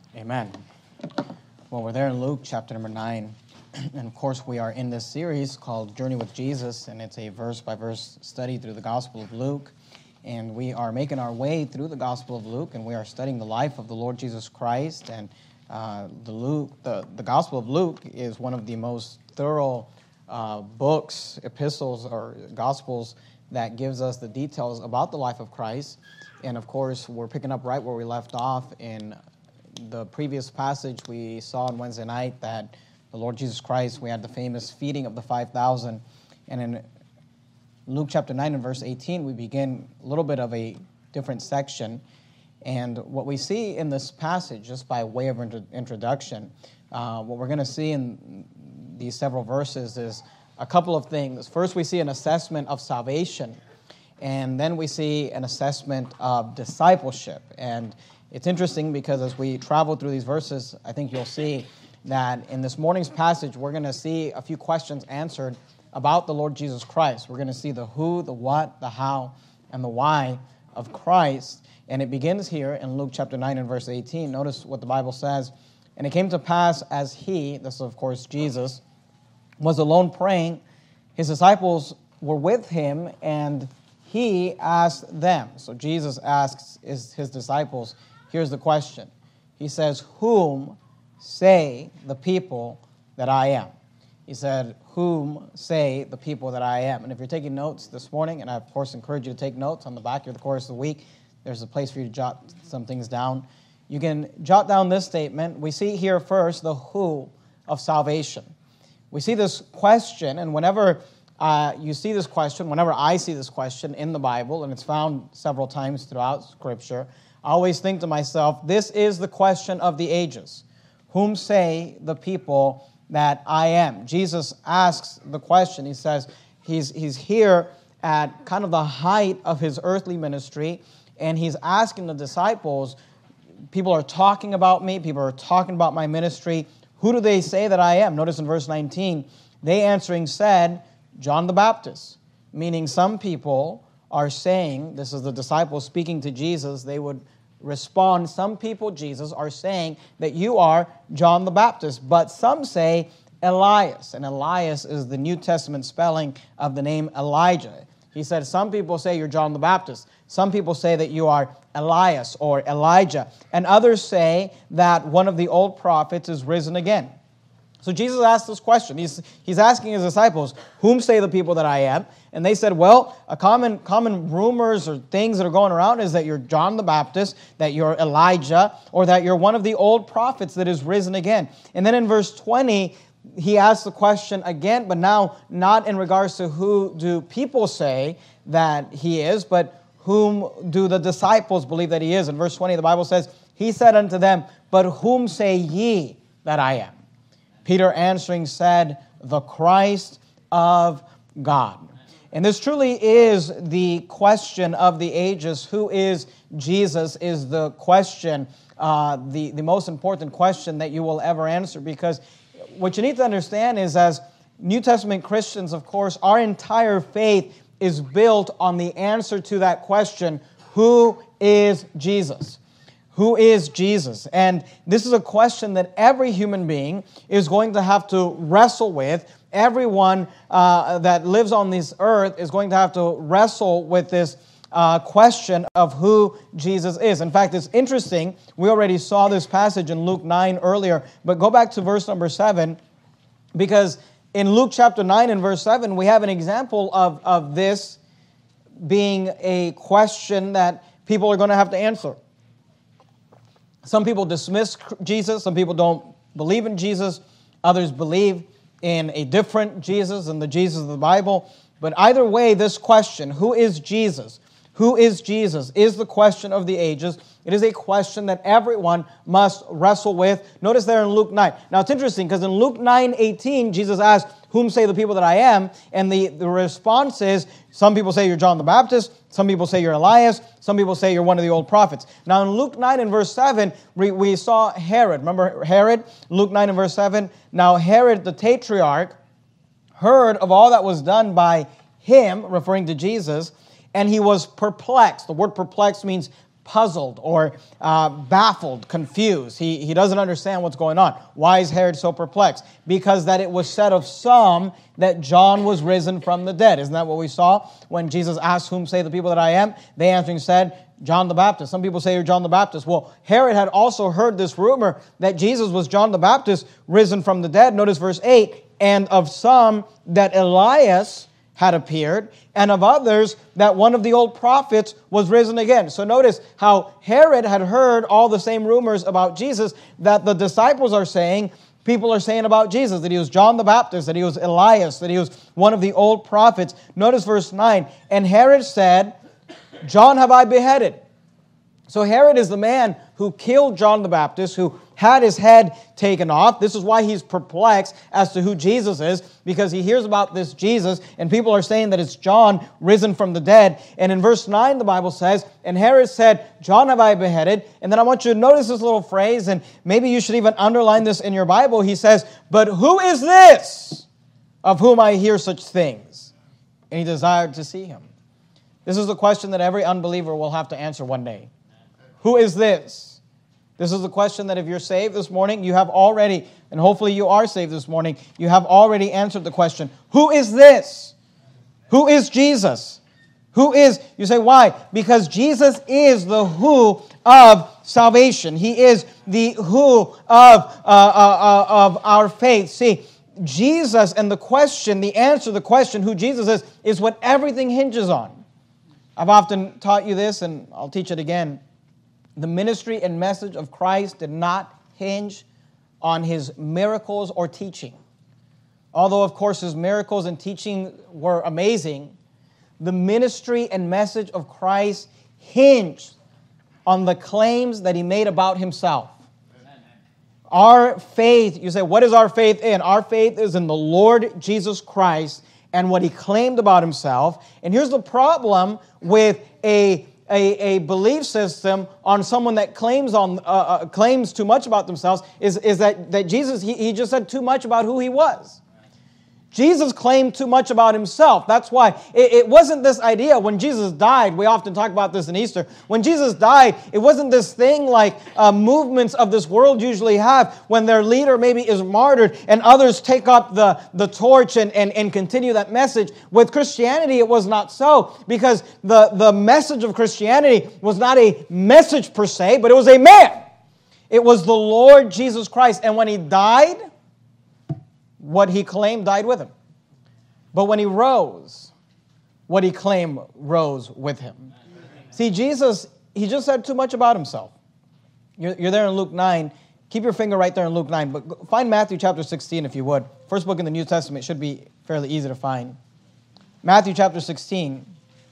Amen. Well, we're there in Luke chapter number 9. And of course, we are in this series called Journey with Jesus, and it's a verse-by-verse study through the Gospel of Luke. And we are making our way through the Gospel of Luke, and we are studying the life of the Lord Jesus Christ. And the Gospel of Luke is one of the most thorough books, epistles, or Gospels that gives us the details about the life of Christ. And of course, we're picking up right where we left off in the previous passage. We saw on Wednesday night that the Lord Jesus Christ, we had the famous feeding of the 5,000. And in Luke chapter 9 and verse 18, we begin a little bit of a different section. And what we see in this passage, just by way of introduction, what we're going to see in these several verses is a couple of things. First, we see an assessment of salvation, and then we see an assessment of discipleship. And it's interesting because as we travel through these verses, I think you'll see that in this morning's passage, we're going to see a few questions answered about the Lord Jesus Christ. We're going to see the who, the what, the how, and the why of Christ. And it begins here in Luke chapter 9 and verse 18. Notice what the Bible says. And it came to pass as he, this is of course Jesus, was alone praying, his disciples were with him, and he asked them. So Jesus asks his disciples, here's the question. He says, whom say the people that I am? He said, whom say the people that I am? And if you're taking notes this morning, and I, of course, encourage you to take notes on the back of the course of the week, there's a place for you to jot some things down. You can jot down this statement. We see here first the who of salvation. We see this question, and whenever you see this question, whenever I see this question in the Bible, and it's found several times throughout Scripture, I always think to myself, this is the question of the ages. Whom say the people that I am? Jesus asks the question. He says he's here at kind of the height of his earthly ministry, and he's asking the disciples, people are talking about me, people are talking about my ministry. Who do they say that I am? Notice in verse 19, they answering said, John the Baptist. Meaning some people are saying, this is the disciples speaking to Jesus, they would respond, some people, Jesus, are saying that you are John the Baptist. But some say Elias, and Elias is the New Testament spelling of the name Elijah. He said, some people say you're John the Baptist. Some people say that you are Elias or Elijah. And others say that one of the old prophets is risen again. So Jesus asked this question. He's asking his disciples, whom say the people that I am? And they said, well, a common rumors or things that are going around is that you're John the Baptist, that you're Elijah, or that you're one of the old prophets that is risen again. And then in verse 20, he asks the question again, but now not in regards to who do people say that he is, but whom do the disciples believe that he is. In verse 20, the Bible says, he said unto them, but whom say ye that I am? Peter answering said, the Christ of God. And this truly is the question of the ages. Who is Jesus is the question, the most important question that you will ever answer. Because what you need to understand is, as New Testament Christians, of course, our entire faith is built on the answer to that question, who is Jesus? Who is Jesus? And this is a question that every human being is going to have to wrestle with. Everyone that lives on this earth is going to have to wrestle with this question of who Jesus is. In fact, it's interesting. We already saw this passage in Luke 9 earlier, but go back to verse number 7, because in Luke chapter 9 and verse 7, we have an example of this being a question that people are going to have to answer. Some people dismiss Jesus. Some people don't believe in Jesus. Others believe in a different Jesus than the Jesus of the Bible. But either way, this question, who is Jesus? Who is Jesus? Is the question of the ages. It is a question that everyone must wrestle with. Notice there in Luke 9. Now, it's interesting because in Luke 9:18, Jesus asked, whom say the people that I am? And the response is, some people say you're John the Baptist. Some people say you're Elias. Some people say you're one of the old prophets. Now, in Luke 9 and verse 7, we saw Herod. Remember Herod? Luke 9 and verse 7. Now, Herod the Tetrarch heard of all that was done by him, referring to Jesus, and he was perplexed. The word perplexed means puzzled or baffled, confused. He doesn't understand what's going on. Why is Herod so perplexed? Because that it was said of some that John was risen from the dead. Isn't that what we saw when Jesus asked, whom say the people that I am? They answering said, John the Baptist. Some people say you're John the Baptist. Well, Herod had also heard this rumor that Jesus was John the Baptist risen from the dead. Notice verse 8, and of some that Elias had appeared, and of others that one of the old prophets was risen again. So notice how Herod had heard all the same rumors about Jesus that the disciples are saying, people are saying about Jesus, that he was John the Baptist, that he was Elias, that he was one of the old prophets. Notice verse 9, and Herod said, John have I beheaded. So Herod is the man who killed John the Baptist, who had his head taken off. This is why he's perplexed as to who Jesus is, because he hears about this Jesus, and people are saying that it's John risen from the dead. And in verse 9, the Bible says, and Herod said, John have I beheaded. And then I want you to notice this little phrase, and maybe you should even underline this in your Bible. He says, but who is this of whom I hear such things? And he desired to see him. This is the question that every unbeliever will have to answer one day. Who is this? This is the question that if you're saved this morning, you have already, and hopefully you are saved this morning, you have already answered the question. Who is this? Who is Jesus? Who is, you say, why? Because Jesus is the who of salvation. He is the who of our faith. See, Jesus and the question, the answer to the question, who Jesus is what everything hinges on. I've often taught you this, and I'll teach it again. The ministry and message of Christ did not hinge on his miracles or teaching. Although, of course, his miracles and teaching were amazing, the ministry and message of Christ hinged on the claims that he made about himself. Our faith, you say, what is our faith in? Our faith is in the Lord Jesus Christ and what he claimed about himself. And here's the problem with a belief system on someone that claims too much about themselves is that Jesus, he just said too much about who he was. Jesus claimed too much about himself. That's why it wasn't this idea when Jesus died. We often talk about this in Easter. When Jesus died, it wasn't this thing like movements of this world usually have when their leader maybe is martyred and others take up the torch and continue that message. With Christianity, it was not so, because the message of Christianity was not a message per se, but it was a man. It was the Lord Jesus Christ. And when he died, what he claimed died with him. But when he rose, what he claimed rose with him. See, Jesus, he just said too much about himself. You're there in Luke 9. Keep your finger right there in Luke 9. But find Matthew chapter 16 if you would. First book in the New Testament. It should be fairly easy to find. Matthew chapter 16.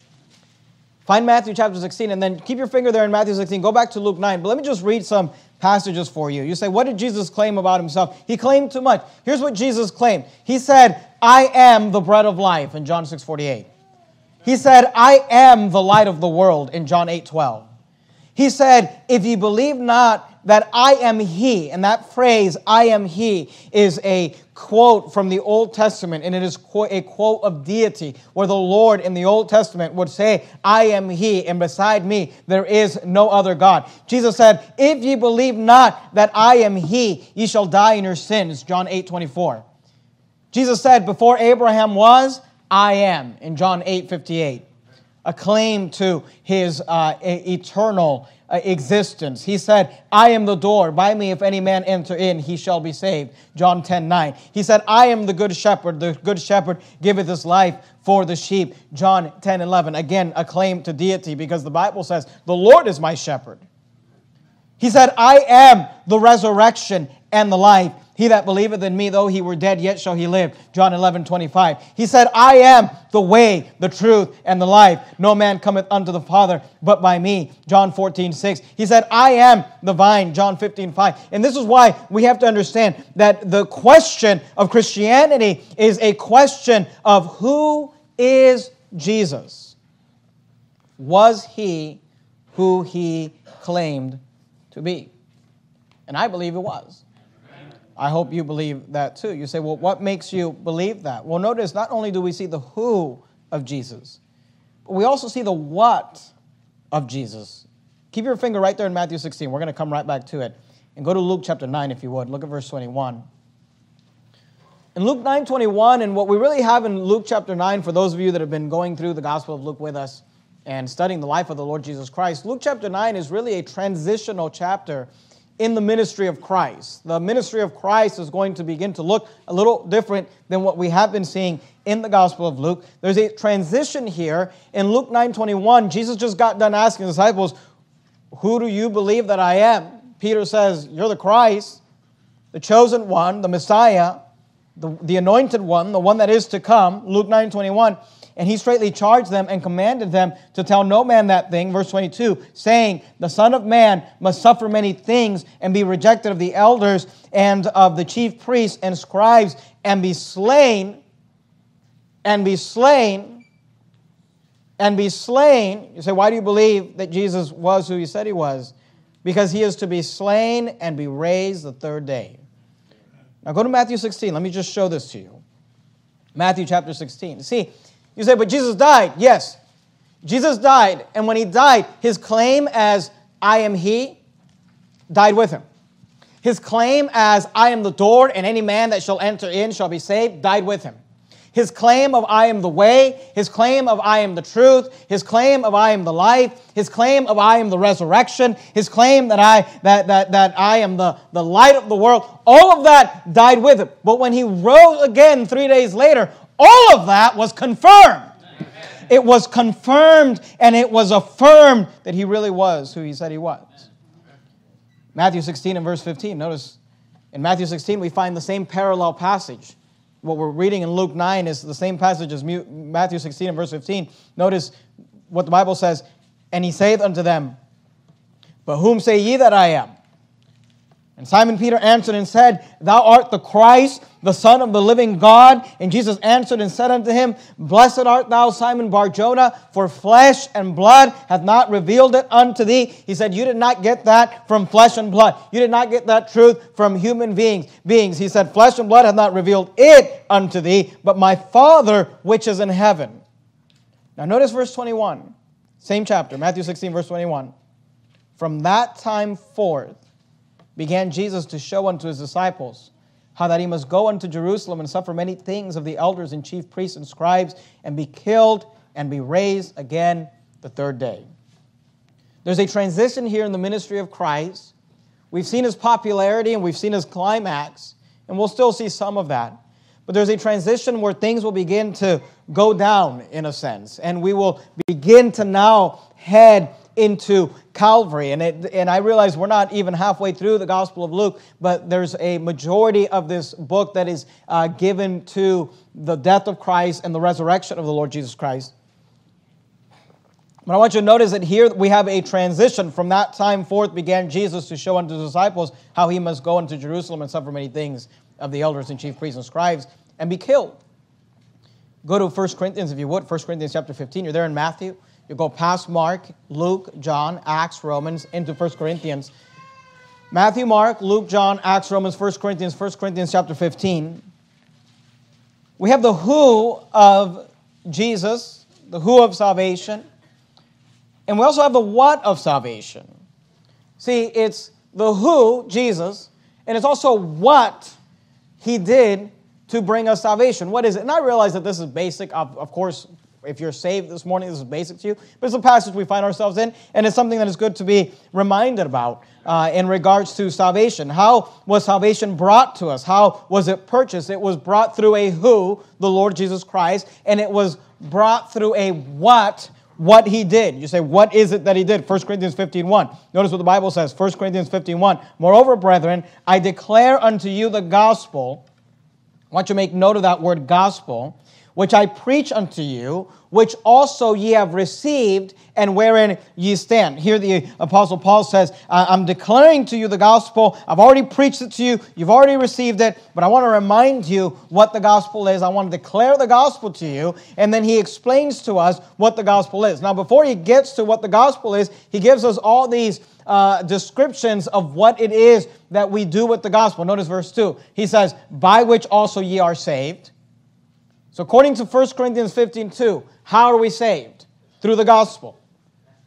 Find Matthew chapter 16 and then keep your finger there in Matthew 16. Go back to Luke 9. But let me just read some passages for you. You say, what did Jesus claim about himself? He claimed too much. Here's what Jesus claimed. He said, I am the bread of life in John 6:48. He said, I am the light of the world in John 8:12. He said, if ye believe not that I am he, and that phrase, I am he, is a quote from the Old Testament, and it is a quote of deity, where the Lord in the Old Testament would say, I am he, and beside me there is no other God. Jesus said, if ye believe not that I am he, ye shall die in your sins, John 8:24. Jesus said, before Abraham was, I am, in John 8:58. A claim to his eternal existence. He said, I am the door. By me, if any man enter in, he shall be saved. John 10:9. He said, I am the good shepherd. The good shepherd giveth his life for the sheep. John 10:11. Again, a claim to deity, because the Bible says, the Lord is my shepherd. He said, I am the resurrection and the life. He that believeth in me, though he were dead, yet shall he live. John 11:25. He said, I am the way, the truth, and the life. No man cometh unto the Father but by me. John 14:6. He said, I am the vine. John 15:5. And this is why we have to understand that the question of Christianity is a question of who is Jesus? Was he who he claimed to be? And I believe it was. I hope you believe that too. You say, well, what makes you believe that? Well, notice, not only do we see the who of Jesus, but we also see the what of Jesus. keep your finger right there in Matthew 16. We're going to come right back to it. And go to Luke chapter 9 if you would. Look at verse 21. In Luke 9:21, and what we really have in Luke chapter 9, for those of you that have been going through the Gospel of Luke with us and studying the life of the Lord Jesus Christ, Luke chapter 9 is really a transitional chapter in the ministry of Christ. The ministry of Christ is going to begin to look a little different than what we have been seeing in the Gospel of Luke. There's a transition here. In Luke 9:21, Jesus just got done asking the disciples, "Who do you believe that I am?" Peter says, "You're the Christ, the chosen one, the Messiah, the anointed one, the one that is to come." Luke 9:21. And he straightly charged them and commanded them to tell no man that thing, verse 22, saying, "The Son of Man must suffer many things and be rejected of the elders and of the chief priests and scribes and be slain, and be slain, and be slain." You say, why do you believe that Jesus was who he said he was? Because he is to be slain and be raised the third day. Now go to Matthew 16. Let me just show this to you. Matthew chapter 16. See, you say, but Jesus died. Yes, Jesus died. And when he died, his claim as "I am he" died with him. His claim as "I am the door, and any man that shall enter in shall be saved" died with him. His claim of "I am the way," his claim of "I am the truth," his claim of "I am the life," his claim of "I am the resurrection," his claim that I am the light of the world, all of that died with him. But when he rose again 3 days later, all of that was confirmed. It was confirmed and it was affirmed that he really was who he said he was. Matthew 16 and verse 15. Notice in Matthew 16 we find the same parallel passage. What we're reading in Luke 9 is the same passage as Matthew 16 and verse 15. Notice what the Bible says. "And he saith unto them, But whom say ye that I am? And Simon Peter answered and said, Thou art the Christ, the Son of the living God. And Jesus answered and said unto him, Blessed art thou, Simon Bar-Jonah, for flesh and blood hath not revealed it unto thee. He said, you did not get that from flesh and blood. You did not get that truth from human beings. He said, flesh and blood hath not revealed it unto thee, but my Father which is in heaven. Now notice verse 21. Same chapter, Matthew 16, verse 21. From that time forth, began Jesus to show unto his disciples how that he must go unto Jerusalem and suffer many things of the elders and chief priests and scribes and be killed and be raised again the third day. There's a transition here in the ministry of Christ. We've seen his popularity and we've seen his climax, and we'll still see some of that. But there's a transition where things will begin to go down in a sense, and we will begin to now head into Calvary. And I realize we're not even halfway through the Gospel of Luke, but there's a majority of this book that is given to the death of Christ and the resurrection of the Lord Jesus Christ. But I want you to notice that here we have a transition. From that time forth began Jesus to show unto the disciples how he must go into Jerusalem and suffer many things of the elders and chief priests and scribes and be killed. Go to 1 Corinthians if you would, 1 Corinthians chapter 15. You're there in Matthew. You go past Mark, Luke, John, Acts, Romans, into 1 Corinthians. Matthew, Mark, Luke, John, Acts, Romans, 1 Corinthians chapter 15. We have the who of Jesus, the who of salvation, and we also have the what of salvation. See, it's the who, Jesus, and it's also what he did to bring us salvation. What is it? And I realize that this is basic, of course. If you're saved this morning, this is basic to you. But it's a passage we find ourselves in, and it's something that is good to be reminded about in regards to salvation. How was salvation brought to us? How was it purchased? It was brought through a who, the Lord Jesus Christ, and it was brought through a what he did. You say, what is it that he did? 1 Corinthians 15:1. Notice what the Bible says, 1 Corinthians 15:1. Moreover, brethren, I declare unto you the gospel. I want you to make note of that word gospel, which I preach unto you, which also ye have received, and wherein ye stand. Here the Apostle Paul says, I'm declaring to you the gospel. I've already preached it to you. You've already received it. But I want to remind you what the gospel is. I want to declare the gospel to you. And then he explains to us what the gospel is. Now, before he gets to what the gospel is, he gives us all these descriptions of what it is that we do with the gospel. Notice verse 2. He says, by which also ye are saved. So according to 1 Corinthians 15:2, how are we saved? Through the gospel.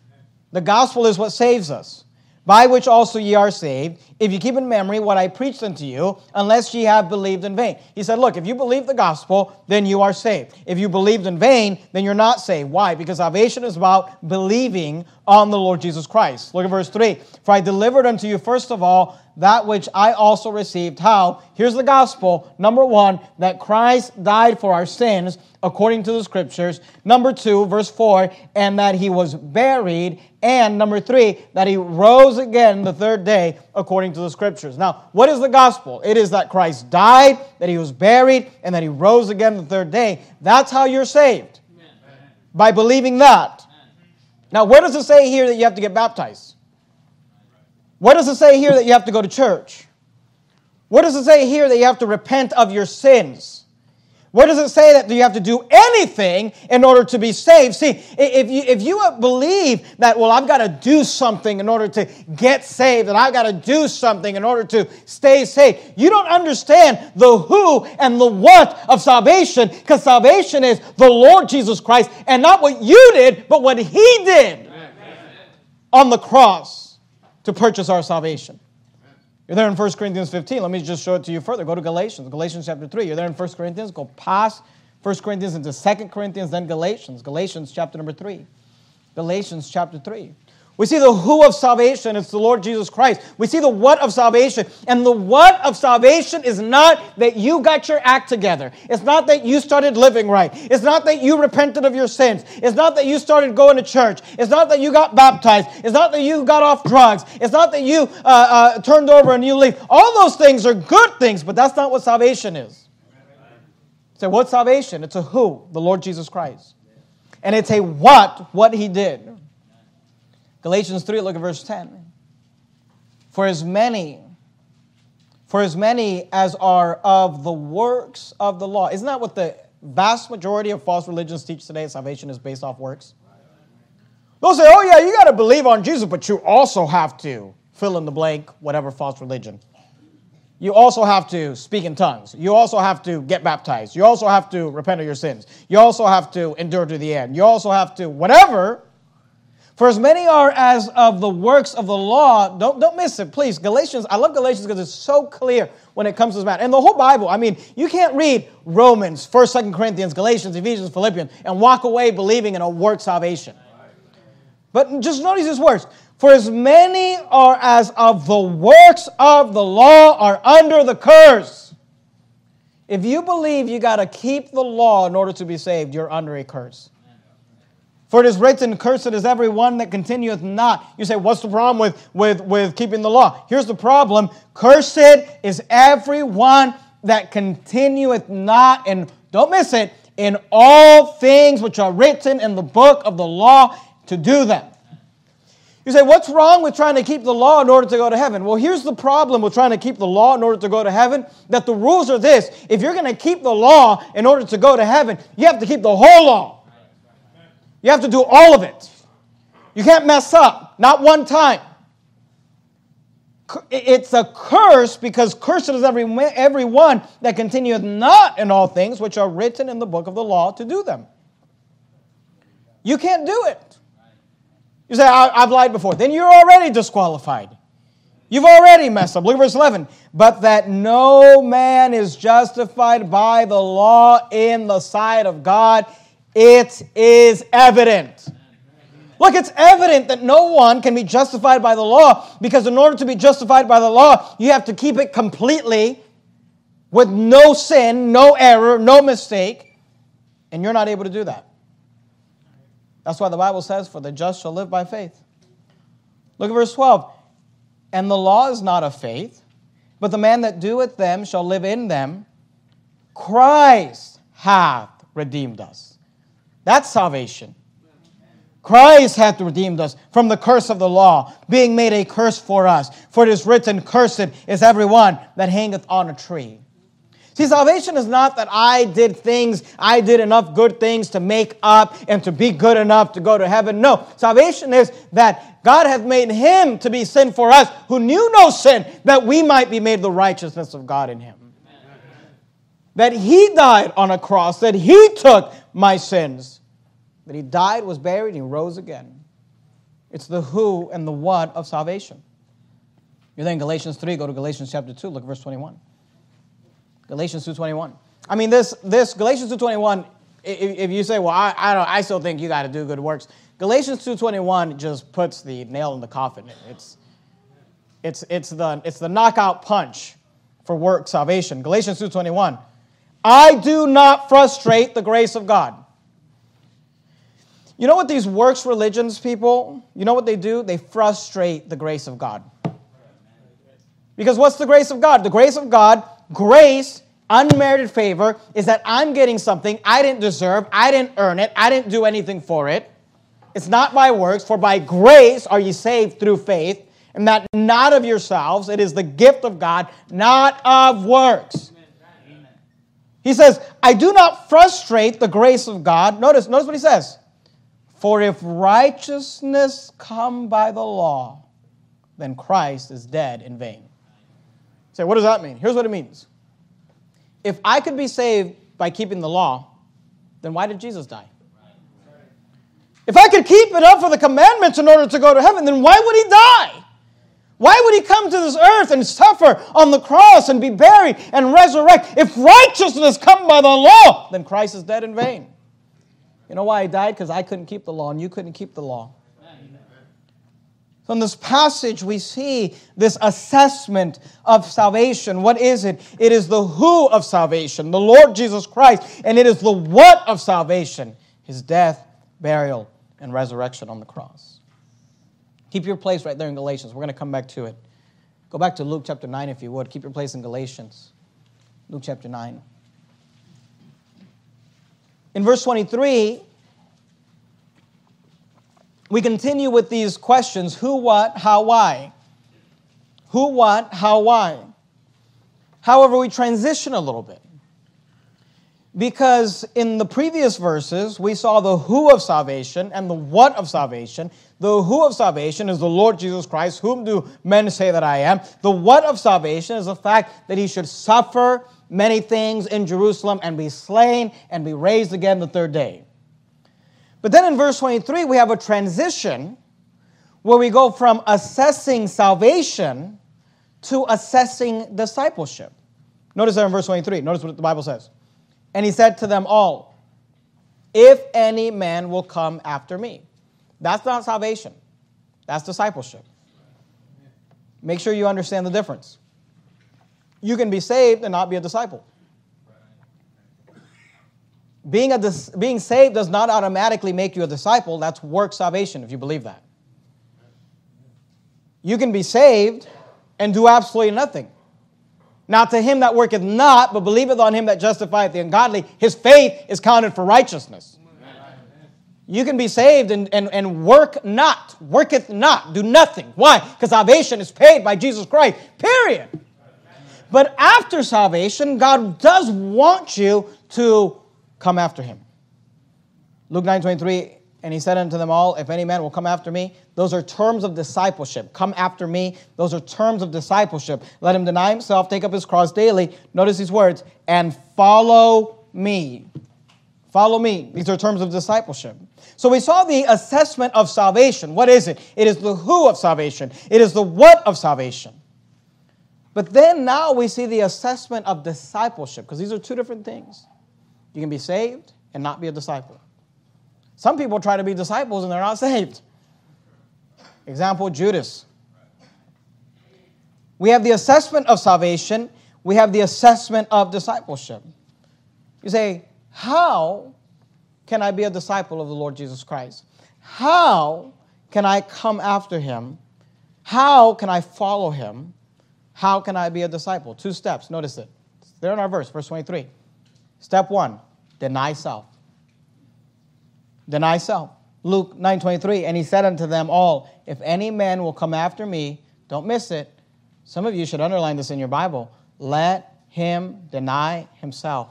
The gospel is what saves us, by which also ye are saved, if you keep in memory what I preached unto you, unless ye have believed in vain. He said, look, if you believe the gospel, then you are saved. If you believed in vain, then you're not saved. Why? Because salvation is about believing on the Lord Jesus Christ. Look at verse 3. For I delivered unto you first of all that which I also received. How? Here's the gospel. Number 1, that Christ died for our sins according to the Scriptures. Number 2, verse 4, and that he was buried. And number 3, that he rose again the third day according to the Scriptures. Now, what is the gospel? It is that Christ died, that he was buried, and that he rose again the third day. That's how you're saved. Amen. By believing that. Amen. Now, where does it say here that you have to get baptized? Where does it say here that you have to go to church? Where does it say here that you have to repent of your sins? Where does it say that you have to do anything in order to be saved? See, if you believe that, well, I've got to do something in order to get saved, and I've got to do something in order to stay saved, you don't understand the who and the what of salvation, because salvation is the Lord Jesus Christ, and not what you did, but what He did on the cross to purchase our salvation. You're there in 1 Corinthians 15. Let me just show it to you further. Go to Galatians. Galatians chapter 3. You're there in 1 Corinthians. Go past 1 Corinthians into 2 Corinthians, then Galatians. Galatians chapter number 3. Galatians chapter 3. We see the who of salvation. It's the Lord Jesus Christ. We see the what of salvation. And the what of salvation is not that you got your act together. It's not that you started living right. It's not that you repented of your sins. It's not that you started going to church. It's not that you got baptized. It's not that you got off drugs. It's not that you turned over a new leaf. All those things are good things, but that's not what salvation is. So what's salvation? It's a who, the Lord Jesus Christ. And it's a what He did. Galatians 3, look at verse 10. For as many as are of the works of the law. Isn't that what the vast majority of false religions teach today? Salvation is based off works. They'll say, oh yeah, you got to believe on Jesus, but you also have to fill in the blank, whatever false religion. You also have to speak in tongues. You also have to get baptized. You also have to repent of your sins. You also have to endure to the end. You also have to whatever. For as many are as of the works of the law, don't miss it, please. Galatians, I love Galatians because it's so clear when it comes to this matter. And the whole Bible, I mean, you can't read Romans, 1st, 2nd Corinthians, Galatians, Ephesians, Philippians, and walk away believing in a work salvation. But just notice these words. For as many are as of the works of the law are under the curse. If you believe you got to keep the law in order to be saved, you're under a curse. For it is written, cursed is every one that continueth not. You say, what's the problem with keeping the law? Here's the problem. Cursed is every one that continueth not, and don't miss it, in all things which are written in the book of the law to do them. You say, what's wrong with trying to keep the law in order to go to heaven? Well, here's the problem with trying to keep the law in order to go to heaven, that the rules are this. If you're going to keep the law in order to go to heaven, you have to keep the whole law. You have to do all of it. You can't mess up, not one time. It's a curse because cursed is every one that continueth not in all things which are written in the book of the law to do them. You can't do it. You say, I've lied before. Then you're already disqualified. You've already messed up. Look at verse 11. But that no man is justified by the law in the sight of God, it is evident. Look, it's evident that no one can be justified by the law, because in order to be justified by the law, you have to keep it completely with no sin, no error, no mistake, and you're not able to do that. That's why the Bible says, for the just shall live by faith. Look at verse 12. And the law is not of faith, but the man that doeth them shall live in them. Christ hath redeemed us. That's salvation. Christ hath redeemed us from the curse of the law, being made a curse for us. For it is written, cursed is every one that hangeth on a tree. See, salvation is not that I did enough good things to make up and to be good enough to go to heaven. No, salvation is that God hath made Him to be sin for us, who knew no sin, that we might be made the righteousness of God in Him. That He died on a cross, that He took my sins, that He died, was buried, and He rose again. It's the who and the what of salvation. You're there in Galatians 3, go to Galatians chapter 2, look at verse 21. Galatians 2:21. I mean, this Galatians 2:21, if you say, well, I still think you got to do good works. Galatians 2:21 just puts the nail in the coffin. It's the knockout punch for work salvation. Galatians 2:21. I do not frustrate the grace of God. You know what these works religions people, you know what they do? They frustrate the grace of God. Because what's the grace of God? The grace of God, grace, unmerited favor, is that I'm getting something I didn't deserve, I didn't earn it, I didn't do anything for it. It's not by works, for by grace are ye saved through faith, and that not of yourselves, it is the gift of God, not of works. Amen. He says, I do not frustrate the grace of God. Notice what he says. For if righteousness come by the law, then Christ is dead in vain. Say, what does that mean? Here's what it means. If I could be saved by keeping the law, then why did Jesus die? If I could keep it up for the commandments in order to go to heaven, then why would he die? Why would he come to this earth and suffer on the cross and be buried and resurrect? If righteousness come by the law, then Christ is dead in vain. You know why he died? Because I couldn't keep the law and you couldn't keep the law. So in this passage, we see this assessment of salvation. What is it? It is the who of salvation, the Lord Jesus Christ, and it is the what of salvation, his death, burial, and resurrection on the cross. Keep your place right there in Galatians. We're going to come back to it. Go back to Luke chapter 9 if you would. Keep your place in Galatians. Luke chapter 9. In verse 23, we continue with these questions. Who, what, how, why? Who, what, how, why? However, we transition a little bit. Because in the previous verses, we saw the who of salvation and the what of salvation. The who of salvation is the Lord Jesus Christ. Whom do men say that I am? The what of salvation is the fact that he should suffer many things in Jerusalem and be slain and be raised again the third day. But then in verse 23, we have a transition where we go from assessing salvation to assessing discipleship. Notice there in verse 23. Notice what the Bible says. And he said to them all, if any man will come after me. That's not salvation. That's discipleship. Make sure you understand the difference. You can be saved and not be a disciple. Being saved does not automatically make you a disciple. That's work salvation, if you believe that. You can be saved and do absolutely nothing. Now to him that worketh not, but believeth on him that justifieth the ungodly, his faith is counted for righteousness. You can be saved and worketh not, do nothing. Why? Because salvation is paid by Jesus Christ, period. But after salvation, God does want you to come after him. Luke 9:23, and he said unto them all, if any man will come after me, those are terms of discipleship. Come after me, those are terms of discipleship. Let him deny himself, take up his cross daily. Notice these words, and follow me. Follow me. These are terms of discipleship. So we saw the assessment of salvation. What is it? It is the who of salvation. It is the what of salvation. But then now we see the assessment of discipleship, because these are two different things. You can be saved and not be a disciple. Some people try to be disciples and they're not saved. Example, Judas. We have the assessment of salvation. We have the assessment of discipleship. You say, how can I be a disciple of the Lord Jesus Christ? How can I come after him? How can I follow him? How can I be a disciple? 2 steps. Notice it. It's there in our verse 23. Step 1, deny self. Deny self. Luke 9:23, and he said unto them all, if any man will come after me, don't miss it. Some of you should underline this in your Bible. Let him deny himself.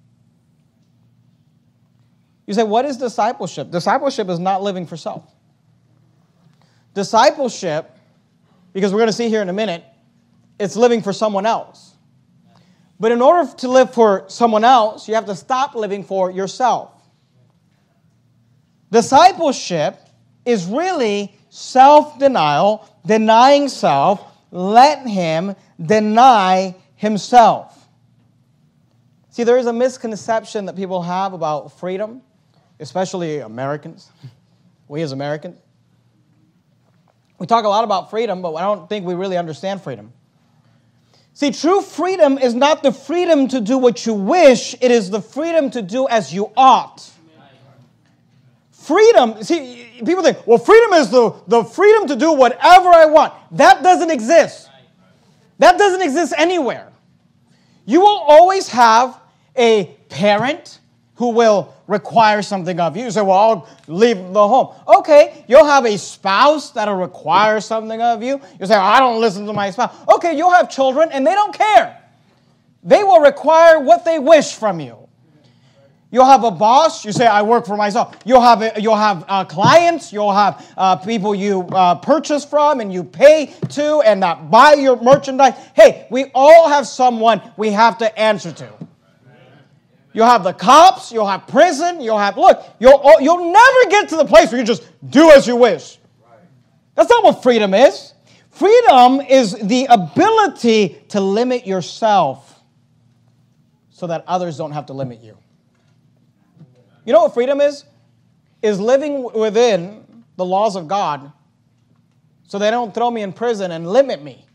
You say, what is discipleship? Discipleship is not living for self. Discipleship, because we're going to see here in a minute, it's living for someone else. But in order to live for someone else, you have to stop living for yourself. Discipleship is really self-denial, denying self, let him deny himself. See, there is a misconception that people have about freedom, especially Americans. We as Americans. We talk a lot about freedom, but I don't think we really understand freedom. See, true freedom is not the freedom to do what you wish. It is the freedom to do as you ought. Freedom, see, people think, well, freedom is the freedom to do whatever I want. That doesn't exist. That doesn't exist anywhere. You will always have a parent who will require something of you. You say, well, I'll leave the home. Okay, you'll have a spouse that'll require something of you. You say, I don't listen to my spouse. Okay, you'll have children, and they don't care. They will require what they wish from you. You'll have a boss. You say, I work for myself. You'll have clients. You'll have people you purchase from and you pay to and that buy your merchandise. Hey, we all have someone we have to answer to. You'll have the cops, you'll have prison, you'll never get to the place where you just do as you wish. That's not what freedom is. Freedom is the ability to limit yourself so that others don't have to limit you. You know what freedom is? Is living within the laws of God so they don't throw me in prison and limit me.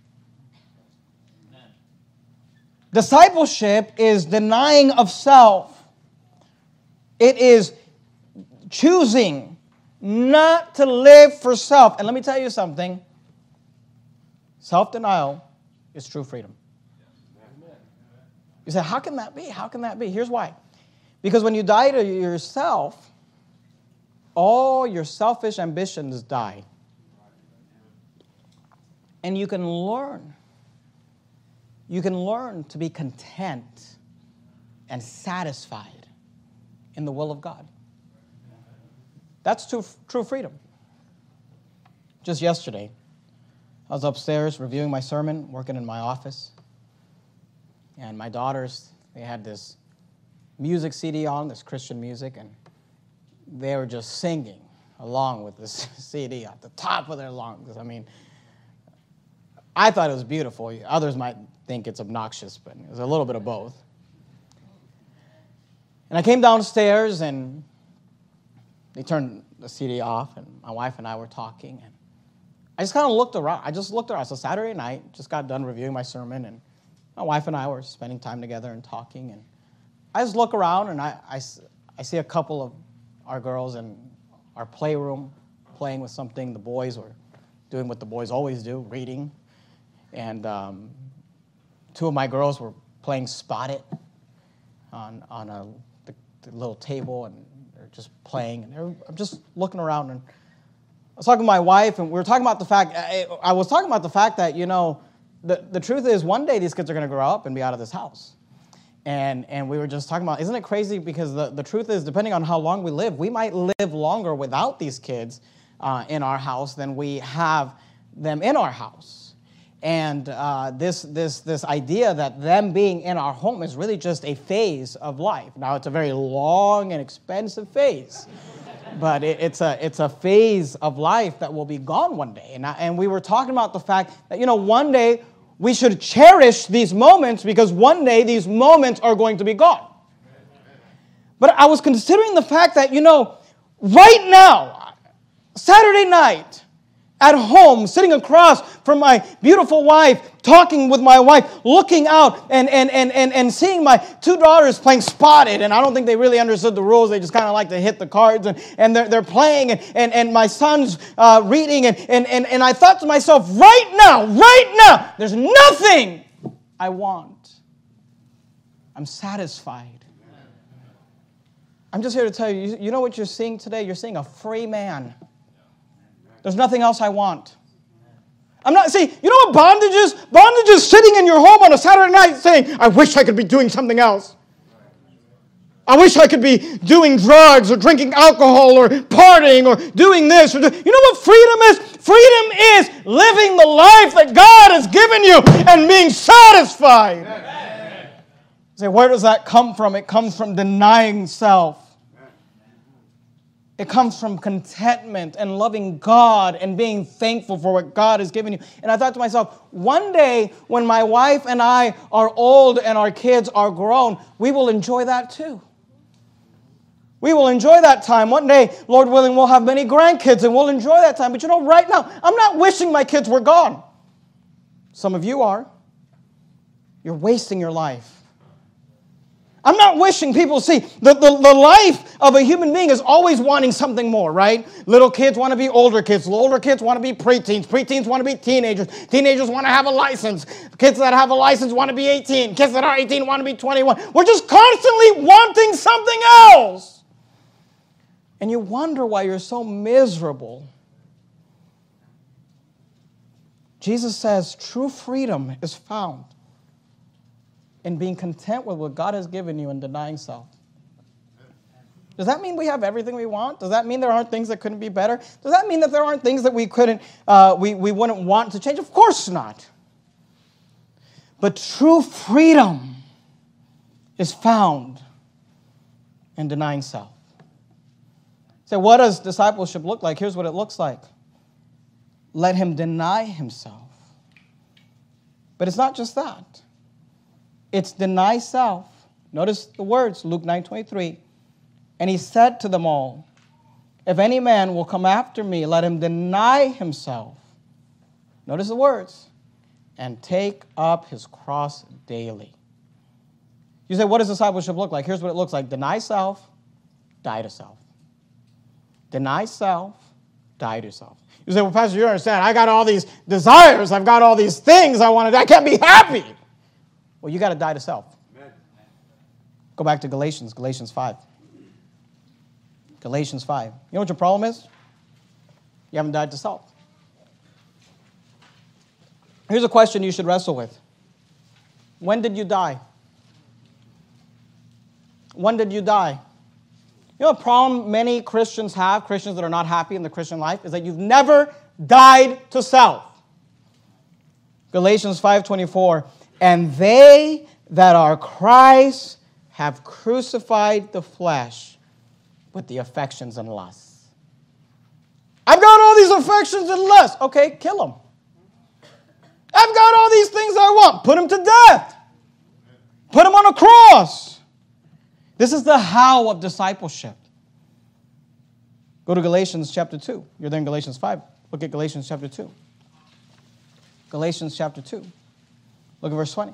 Discipleship is denying of self. It is choosing not to live for self. And let me tell you something. Self-denial is true freedom. You say, how can that be? How can that be? Here's why. Because when you die to yourself, all your selfish ambitions die. And you can learn. You can learn to be content and satisfied in the will of God. That's true freedom. Just yesterday, I was upstairs reviewing my sermon, working in my office. And my daughters, they had this music CD on, this Christian music, and they were just singing along with this CD at the top of their lungs. I mean, I thought it was beautiful. Others might think it's obnoxious, but it was a little bit of both. And I came downstairs, and they turned the CD off, and my wife and I were talking, and I just kind of looked around. It's a Saturday night, just got done reviewing my sermon, and my wife and I were spending time together and talking, and I just look around, and I see a couple of our girls in our playroom playing with something. The boys were doing what the boys always do, reading. And two of my girls were playing Spot It on the little table, and they're just playing. And I'm just looking around, and I was talking to my wife, and we were talking about the fact. I was talking about the fact that the truth is one day these kids are going to grow up and be out of this house. And we were just talking about, isn't it crazy? Because the truth is, depending on how long we live, we might live longer without these kids in our house than we have them in our house. And this idea that them being in our home is really just a phase of life. Now, it's a very long and expensive phase, but it's a phase of life that will be gone one day. And we were talking about the fact that, one day we should cherish these moments because one day these moments are going to be gone. But I was considering the fact that, right now, Saturday night, at home, sitting across from my beautiful wife, talking with my wife, looking out and seeing my two daughters playing Spot It. And I don't think they really understood the rules. They just kind of like to hit the cards. And they're playing. And my son's reading. And I thought to myself, right now, there's nothing I want. I'm satisfied. I'm just here to tell you, you know what you're seeing today? You're seeing a free man. There's nothing else I want. You know what bondage is? Bondage is sitting in your home on a Saturday night saying, I wish I could be doing something else. I wish I could be doing drugs or drinking alcohol or partying or doing this. You know what freedom is? Freedom is living the life that God has given you and being satisfied. You say, where does that come from? It comes from denying self. It comes from contentment and loving God and being thankful for what God has given you. And I thought to myself, one day when my wife and I are old and our kids are grown, we will enjoy that too. We will enjoy that time. One day, Lord willing, we'll have many grandkids and we'll enjoy that time. But you know, right now, I'm not wishing my kids were gone. Some of you are. You're wasting your life. I'm not wishing people see. The life of a human being is always wanting something more, right? Little kids want to be older kids. Older kids want to be preteens. Preteens want to be teenagers. Teenagers want to have a license. Kids that have a license want to be 18. Kids that are 18 want to be 21. We're just constantly wanting something else. And you wonder why you're so miserable. Jesus says true freedom is found in being content with what God has given you and denying self. Does that mean we have everything we want? Does that mean there aren't things that couldn't be better? Does that mean that there aren't things that we wouldn't want to change? Of course not. But true freedom is found in denying self. So what does discipleship look like? Here's what it looks like. Let him deny himself. But it's not just that. It's deny self. Notice the words, Luke 9:23. And he said to them all, if any man will come after me, let him deny himself. Notice the words. And take up his cross daily. You say, what does discipleship look like? Here's what it looks like. Deny self, die to self. Deny self, die to self. You say, well, Pastor, you don't understand. I got all these desires. I've got all these things I want to do. I can't be happy. Well, you got to die to self. Amen. Go back to Galatians 5. Galatians 5. You know what your problem is? You haven't died to self. Here's a question you should wrestle with. When did you die? When did you die? You know, a problem many Christians have, Christians that are not happy in the Christian life, is that you've never died to self. Galatians 5:24, and they that are Christ have crucified the flesh with the affections and lusts. I've got all these affections and lusts. Okay, kill them. I've got all these things I want. Put them to death. Put them on a cross. This is the how of discipleship. Go to Galatians chapter 2. You're there in Galatians 5. Look at Galatians chapter 2. Galatians chapter 2. Look at verse 20.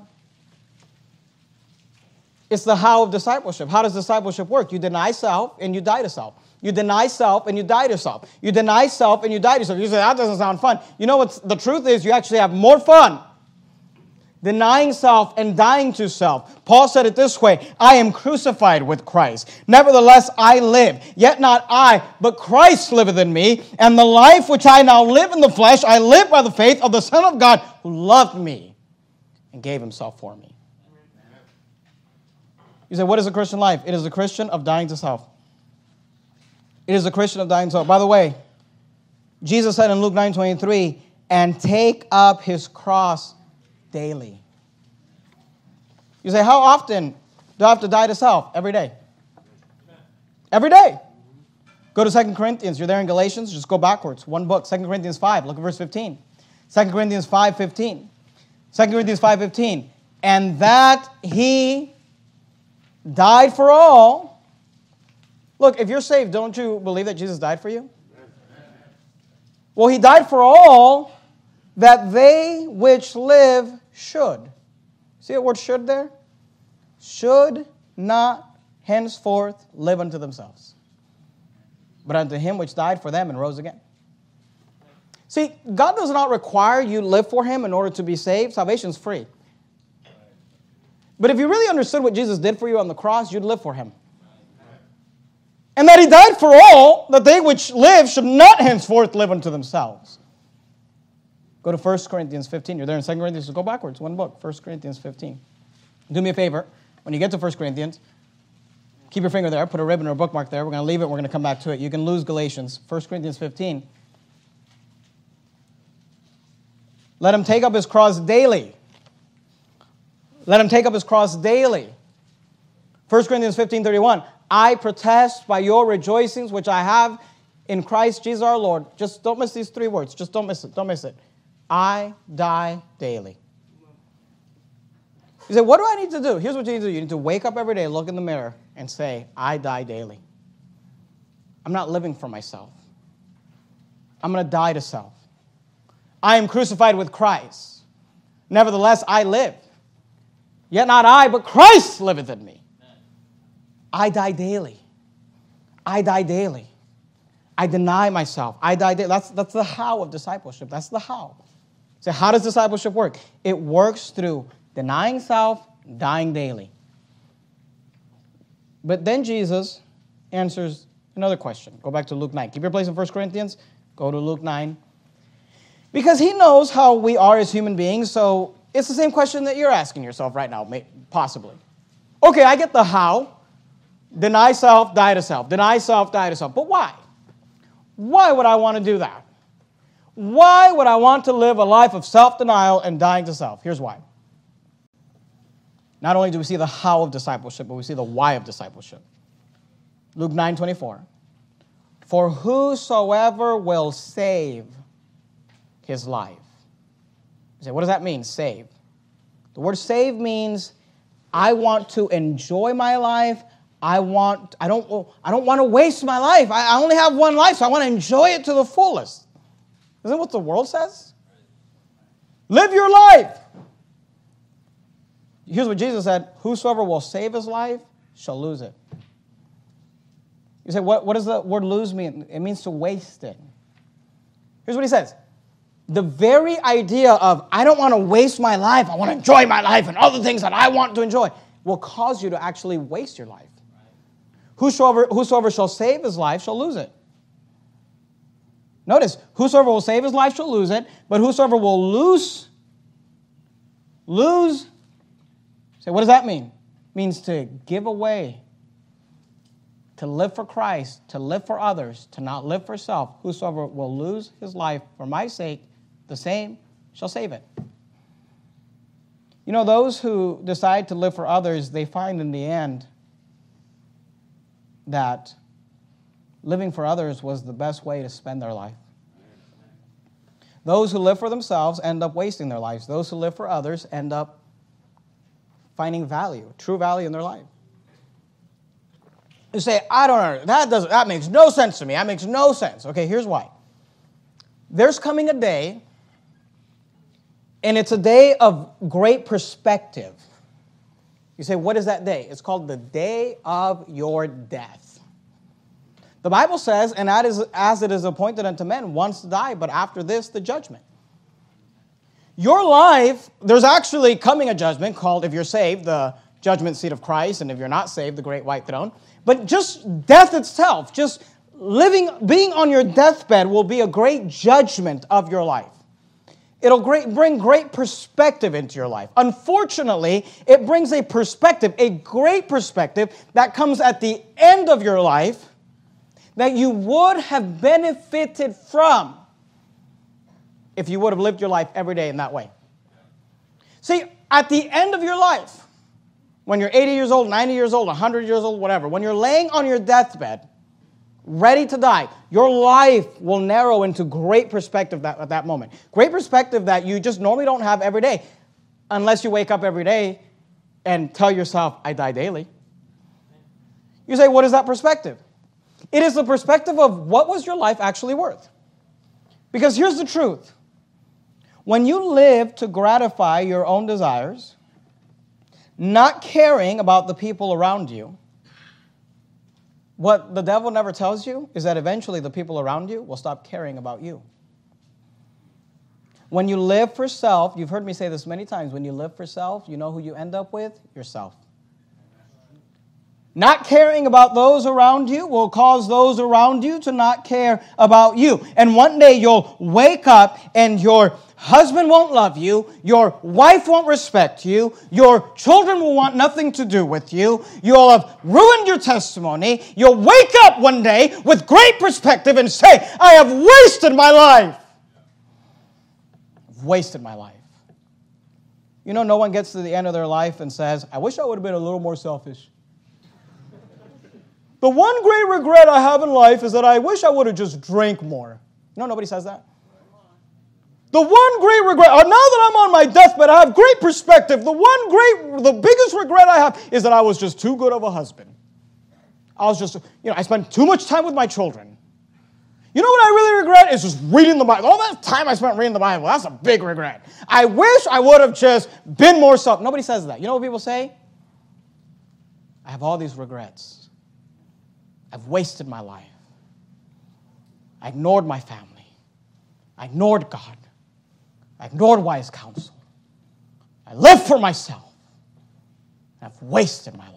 It's the how of discipleship. How does discipleship work? You deny self and you die to self. You deny self and you die to self. You deny self and you die to self. You say, that doesn't sound fun. You know what the truth is? You actually have more fun denying self and dying to self. Paul said it this way, I am crucified with Christ. Nevertheless, I live. Yet not I, but Christ liveth in me. And the life which I now live in the flesh, I live by the faith of the Son of God who loved me and gave himself for me. You say, what is a Christian life? It is a Christian of dying to self. It is a Christian of dying to self. By the way, Jesus said in Luke 9:23, and take up his cross daily. You say, how often do I have to die to self? Every day. Every day. Go to 2 Corinthians. You're there in Galatians. Just go backwards. One book, 2 Corinthians 5. Look at verse 15. 2 Corinthians 5:15. 2 Corinthians 5:15. And that he died for all. Look, if you're saved, don't you believe that Jesus died for you? Well, he died for all that they which live should. See the word should there? Should not henceforth live unto themselves, but unto him which died for them and rose again. See, God does not require you live for him in order to be saved. Salvation is free. But if you really understood what Jesus did for you on the cross, you'd live for him. And that he died for all, that they which live should not henceforth live unto themselves. Go to 1 Corinthians 15. You're there in 2 Corinthians, so go backwards. One book, 1 Corinthians 15. Do me a favor. When you get to 1 Corinthians, keep your finger there, put a ribbon or a bookmark there. We're going to leave it, we're going to come back to it. You can lose Galatians. 1 Corinthians 15. Let him take up his cross daily. Let him take up his cross daily. 1 Corinthians 15:31. I protest by your rejoicings, which I have in Christ Jesus our Lord. Just don't miss these 3 words. Just don't miss it. Don't miss it. I die daily. You say, what do I need to do? Here's what you need to do. You need to wake up every day, look in the mirror, and say, I die daily. I'm not living for myself. I'm going to die to self. I am crucified with Christ. Nevertheless, I live. Yet not I, but Christ liveth in me. I die daily. I die daily. I deny myself. I die daily. That's the how of discipleship. That's the how. So how does discipleship work? It works through denying self, dying daily. But then Jesus answers another question. Go back to Luke 9. Keep your place in 1 Corinthians. Go to Luke 9. Because he knows how we are as human beings, so it's the same question that you're asking yourself right now, possibly. Okay, I get the how. Deny self, die to self. Deny self, die to self. But why? Why would I want to do that? Why would I want to live a life of self-denial and dying to self? Here's why. Not only do we see the how of discipleship, but we see the why of discipleship. Luke 9:24. For whosoever will save his life. You say, what does that mean, save? The word save means I want to enjoy my life. I don't want to waste my life. I only have one life, so I want to enjoy it to the fullest. Isn't that what the world says? Live your life. Here's what Jesus said, whosoever will save his life shall lose it. You say, what does the word lose mean? It means to waste it. Here's what he says. The very idea of, I don't want to waste my life, I want to enjoy my life and all the things that I want to enjoy, will cause you to actually waste your life. Whosoever shall save his life shall lose it. Notice, whosoever will save his life shall lose it, but whosoever will lose, say, what does that mean? It means to give away, to live for Christ, to live for others, to not live for self. Whosoever will lose his life for my sake, the same shall save it. You know, those who decide to live for others, they find in the end that living for others was the best way to spend their life. Those who live for themselves end up wasting their lives. Those who live for others end up finding value, true value in their life. You say, I don't know, that makes no sense to me. That makes no sense. Okay, here's why. There's coming a day, and it's a day of great perspective. You say, what is that day? It's called the day of your death. The Bible says, and that is as it is appointed unto men once to die, but after this, the judgment. Your life, there's actually coming a judgment called, if you're saved, the judgment seat of Christ, and if you're not saved, the great white throne. But just death itself, just being on your deathbed will be a great judgment of your life. It'll bring great perspective into your life. Unfortunately, it brings a great perspective that comes at the end of your life that you would have benefited from if you would have lived your life every day in that way. See, at the end of your life, when you're 80 years old, 90 years old, 100 years old, whatever, when you're laying on your deathbed, ready to die, your life will narrow into great perspective at that moment. Great perspective that you just normally don't have every day, unless you wake up every day and tell yourself, I die daily. You say, what is that perspective? It is the perspective of what was your life actually worth. Because here's the truth. When you live to gratify your own desires, not caring about the people around you, what the devil never tells you is that eventually the people around you will stop caring about you. When you live for self, you've heard me say this many times, when you live for self, you know who you end up with? Yourself. Not caring about those around you will cause those around you to not care about you. And one day you'll wake up and your husband won't love you, your wife won't respect you, your children will want nothing to do with you, you'll have ruined your testimony, you'll wake up one day with great perspective and say, I have wasted my life. I've wasted my life. You know, no one gets to the end of their life and says, I wish I would have been a little more selfish. The one great regret I have in life is that I wish I would have just drank more. No, nobody says that. The one great regret, now that I'm on my deathbed, I have great perspective. The biggest regret I have is that I was just too good of a husband. I spent too much time with my children. You know what I really regret is just reading the Bible. All that time I spent reading the Bible, that's a big regret. I wish I would have just been more self. Nobody says that. You know what people say? I have all these regrets. I've wasted my life. I ignored my family. I ignored God. I ignored wise counsel. I lived for myself. I've wasted my life.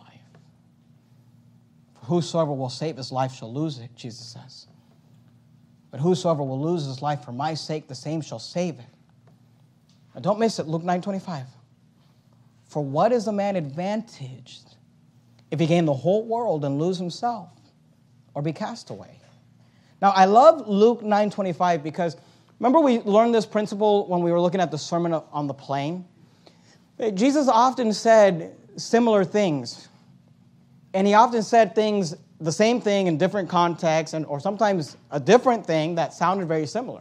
For whosoever will save his life shall lose it, Jesus says. But whosoever will lose his life for my sake, the same shall save it. Now don't miss it, Luke 9:25. For what is a man advantaged if he gain the whole world and lose himself or be cast away? Now I love Luke 9:25 because remember we learned this principle when we were looking at the Sermon on the Plain? Jesus often said similar things. And he often said things, the same thing in different contexts, or sometimes a different thing that sounded very similar.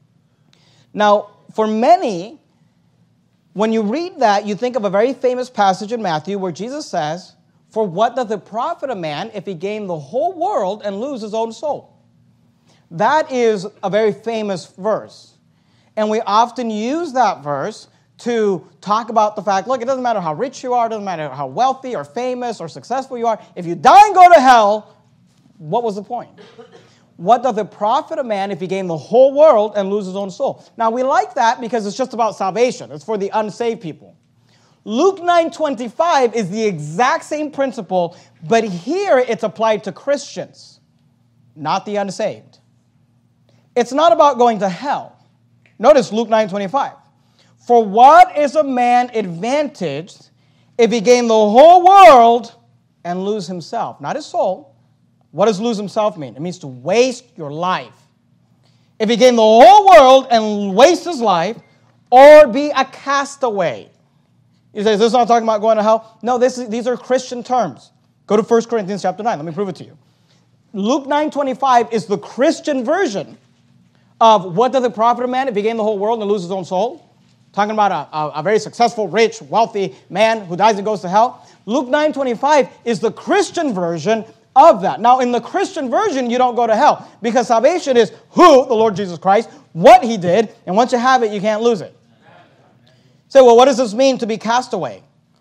Now, for many, when you read that, you think of a very famous passage in Matthew where Jesus says, for what doth it profit a man if he gain the whole world and lose his own soul? That is a very famous verse. And we often use that verse to talk about the fact, look, it doesn't matter how rich you are, it doesn't matter how wealthy or famous or successful you are. If you die and go to hell, what was the point? What doth it profit a man if he gain the whole world and lose his own soul? Now, we like that because it's just about salvation. It's for the unsaved people. Luke 9:25 is the exact same principle, but here it's applied to Christians, not the unsaved. It's not about going to hell. Notice Luke 9:25. For what is a man advantaged if he gain the whole world and lose himself? Not his soul. What does lose himself mean? It means to waste your life. If he gain the whole world and waste his life, or be a castaway. You say, is this not talking about going to hell? No, these are Christian terms. Go to 1 Corinthians chapter 9. Let me prove it to you. Luke 9:25 is the Christian version of what does it profit a man if he gain the whole world and lose his own soul? Talking about a very successful, rich, wealthy man who dies and goes to hell. Luke 9:25 is the Christian version of that. Now, in the Christian version, you don't go to hell because salvation is who? The Lord Jesus Christ, what he did, and once you have it, you can't lose it. Say, well, what does this mean to be cast away?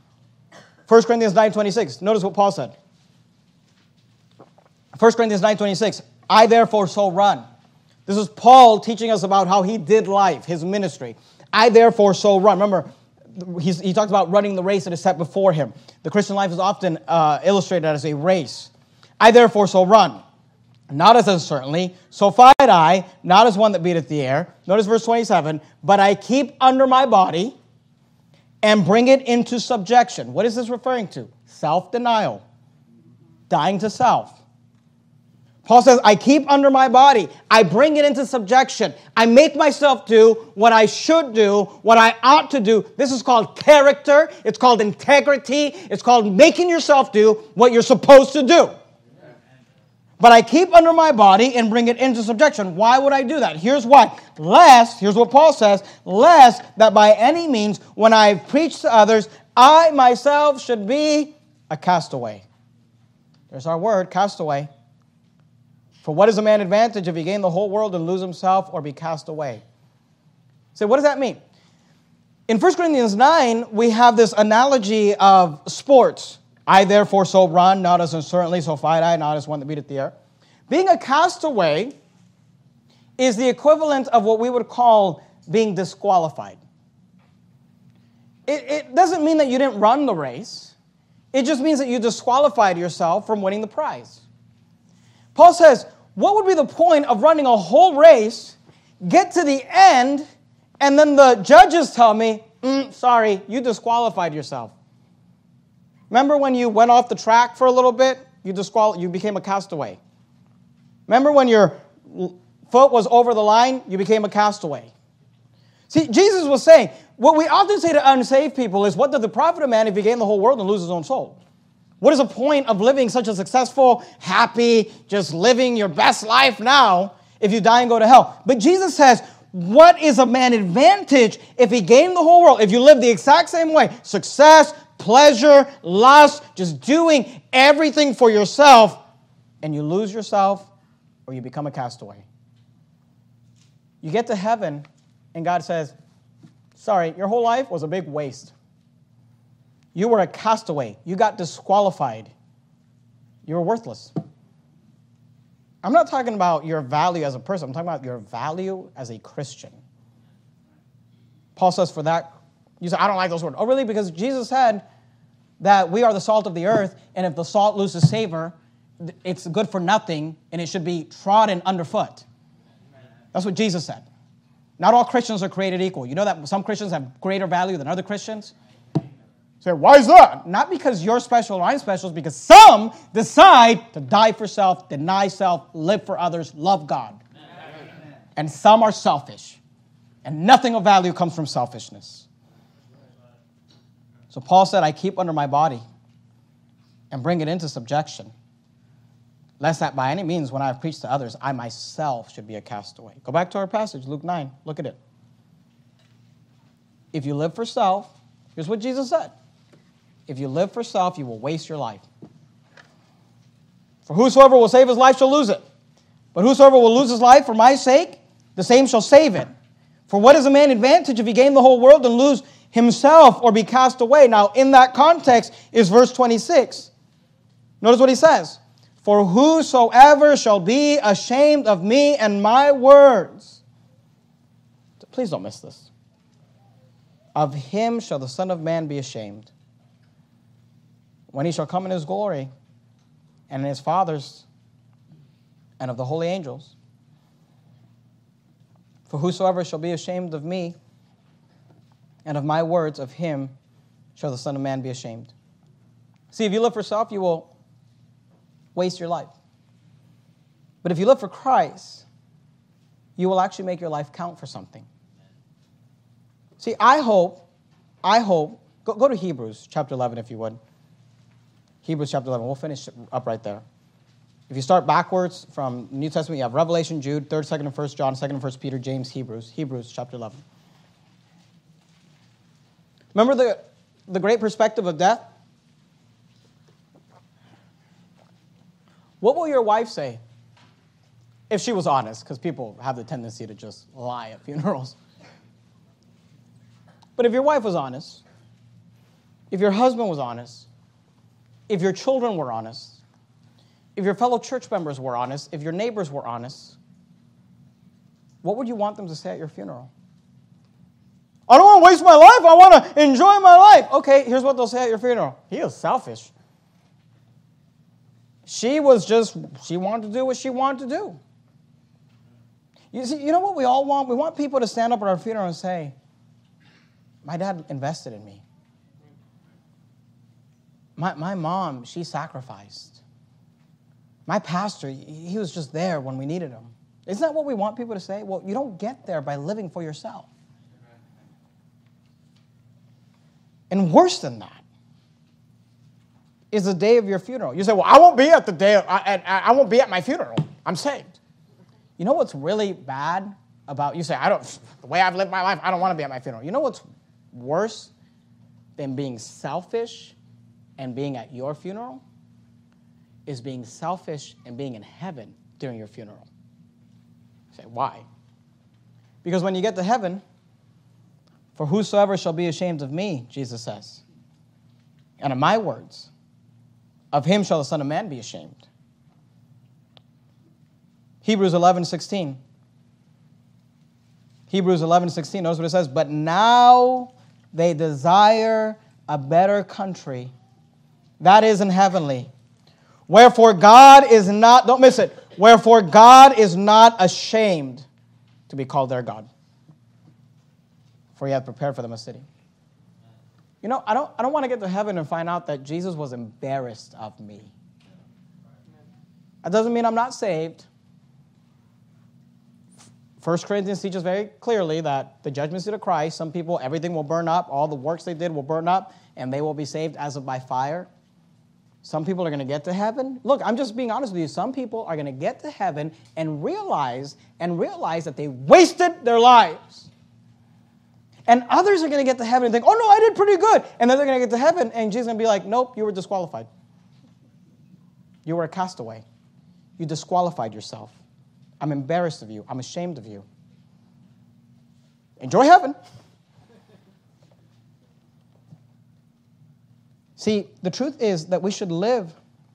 1 Corinthians 9:26. Notice what Paul said. 1 Corinthians 9:26. I therefore so run. This is Paul teaching us about how he did life, his ministry. I therefore so run. Remember, he talks about running the race that is set before him. The Christian life is often illustrated as a race. I therefore so run, not as uncertainly, so fight I, not as one that beateth the air. Notice verse 27, but I keep under my body and bring it into subjection. What is this referring to? Self-denial, dying to self. Paul says, I keep under my body. I bring it into subjection. I make myself do what I should do, what I ought to do. This is called character. It's called integrity. It's called making yourself do what you're supposed to do. But I keep under my body and bring it into subjection. Why would I do that? Here's why. Lest, here's what Paul says, lest that by any means, when I preach to others, I myself should be a castaway. There's our word, castaway. For what is a man advantage if he gain the whole world and lose himself or be cast away? So what does that mean? In 1 Corinthians 9, we have this analogy of sports. I therefore so run, not as uncertainly, so fight I, not as one that beateth the air. Being a castaway is the equivalent of what we would call being disqualified. It doesn't mean that you didn't run the race. It just means that you disqualified yourself from winning the prize. Paul says, what would be the point of running a whole race, get to the end, and then the judges tell me, sorry, you disqualified yourself. Remember when you went off the track for a little bit, you became a castaway. Remember when your foot was over the line, you became a castaway. See, Jesus was saying, what we often say to unsaved people is, what does it profit a man if he gain the whole world and lose his own soul? What is the point of living such a successful, happy, just living your best life now if you die and go to hell? But Jesus says, what is a man advantage if he gained the whole world? If you live the exact same way, success, pleasure, lust, just doing everything for yourself, and you lose yourself or you become a castaway. You get to heaven and God says, sorry, your whole life was a big waste. You were a castaway. You got disqualified. You were worthless. I'm not talking about your value as a person. I'm talking about your value as a Christian. Paul says for that, you say, I don't like those words. Oh, really? Because Jesus said that we are the salt of the earth, and if the salt loses savor, it's good for nothing, and it should be trodden underfoot. That's what Jesus said. Not all Christians are created equal. You know that some Christians have greater value than other Christians? Say, why is that? Not because you're special or I'm special, it's because some decide to die for self, deny self, live for others, love God. Amen. And some are selfish. And nothing of value comes from selfishness. So Paul said, I keep under my body and bring it into subjection, lest that by any means, when I have preached to others, I myself should be a castaway. Go back to our passage, Luke 9. Look at it. If you live for self, here's what Jesus said. If you live for self, you will waste your life. For whosoever will save his life shall lose it. But whosoever will lose his life for my sake, the same shall save it. For what is a man advantage if he gain the whole world and lose himself or be cast away? Now, in that context is verse 26. Notice what he says. For whosoever shall be ashamed of me and my words. Please don't miss this. Of him shall the Son of Man be ashamed, when he shall come in his glory, and in his Father's, and of the holy angels. For whosoever shall be ashamed of me, and of my words, of him shall the Son of Man be ashamed. See, if you live for self, you will waste your life. But if you live for Christ, you will actually make your life count for something. See, I hope, go to Hebrews chapter 11 if you would. Hebrews chapter 11, we'll finish up right there. If you start backwards from New Testament, you have Revelation, Jude, 3rd, 2nd, and 1st John, 2nd and 1st Peter, James, Hebrews chapter 11. Remember the great perspective of death? What will your wife say if she was honest? Because people have the tendency to just lie at funerals. But if your wife was honest, if your husband was honest, if your children were honest, if your fellow church members were honest, if your neighbors were honest, what would you want them to say at your funeral? I don't want to waste my life. I want to enjoy my life. Okay, here's what they'll say at your funeral. He is selfish. She wanted to do what she wanted to do. You see, you know what we all want? We want people to stand up at our funeral and say, my dad invested in me. My mom, she sacrificed. My pastor, he was just there when we needed him. Isn't that what we want people to say? Well, you don't get there by living for yourself. And worse than that is the day of your funeral. You say, well, I won't be at the day, I won't be at my funeral. I'm saved. You know what's really bad about, you say, the way I've lived my life, I don't want to be at my funeral. You know what's worse than being selfish and being at your funeral? Is being selfish and being in heaven during your funeral. You say, why? Because when you get to heaven, for whosoever shall be ashamed of me, Jesus says, and of my words, of him shall the Son of Man be ashamed. Hebrews 11:16. Hebrews 11:16, notice what it says, but now they desire a better country, that is in heavenly. Wherefore God is not, don't miss it, wherefore God is not ashamed to be called their God, for he hath prepared for them a city. You know, I don't want to get to heaven and find out that Jesus was embarrassed of me. That doesn't mean I'm not saved. 1 Corinthians teaches very clearly that the judgment seat of Christ, some people, everything will burn up, all the works they did will burn up, and they will be saved as of by fire. Some people are going to get to heaven. Look, I'm just being honest with you. Some people are going to get to heaven and realize that they wasted their lives. And others are going to get to heaven and think, oh, no, I did pretty good. And then they're going to get to heaven, and Jesus is going to be like, nope, you were disqualified. You were a castaway. You disqualified yourself. I'm embarrassed of you. I'm ashamed of you. Enjoy heaven. See, the truth is that we should live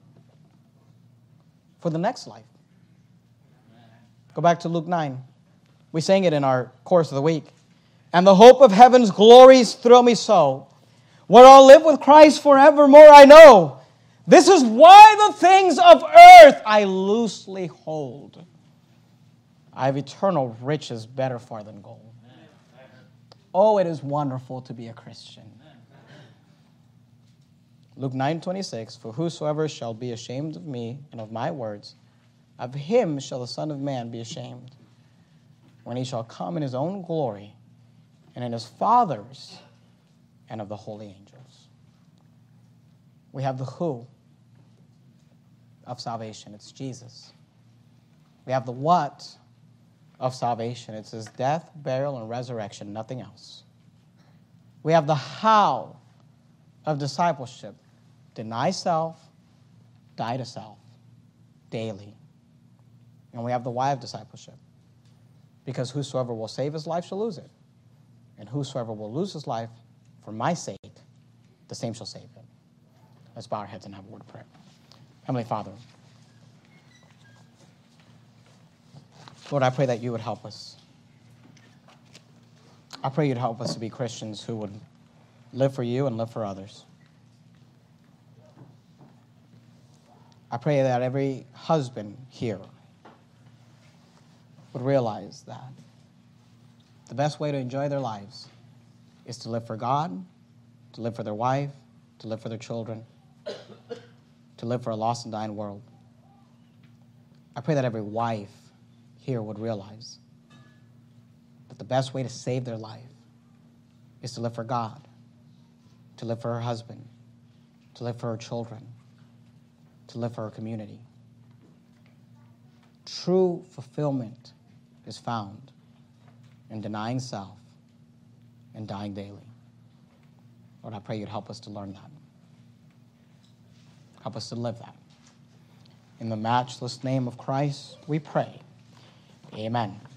for the next life. Go back to Luke 9. We sang it in our course of the week. And the hope of heaven's glories thrill me so, where I'll live with Christ forevermore, I know. This is why the things of earth I loosely hold. I have eternal riches better far than gold. Oh, it is wonderful to be a Christian. Luke 9:26, for whosoever shall be ashamed of me and of my words, of him shall the Son of Man be ashamed, when he shall come in his own glory, and in his Father's, and of the holy angels. We have the who of salvation. It's Jesus. We have the what of salvation. It's his death, burial, and resurrection, nothing else. We have the how of discipleship. Deny self, die to self, daily. And we have the why of discipleship. Because whosoever will save his life shall lose it. And whosoever will lose his life for my sake, the same shall save it. Let's bow our heads and have a word of prayer. Heavenly Father, Lord, I pray that you would help us. I pray you'd help us to be Christians who would live for you and live for others. I pray that every husband here would realize that the best way to enjoy their lives is to live for God, to live for their wife, to live for their children, to live for a lost and dying world. I pray that every wife here would realize that the best way to save their life is to live for God, to live for her husband, to live for her children, to live for her community. True fulfillment is found in denying self and dying daily. Lord, I pray you'd help us to learn that. Help us to live that. In the matchless name of Christ, we pray. Amen.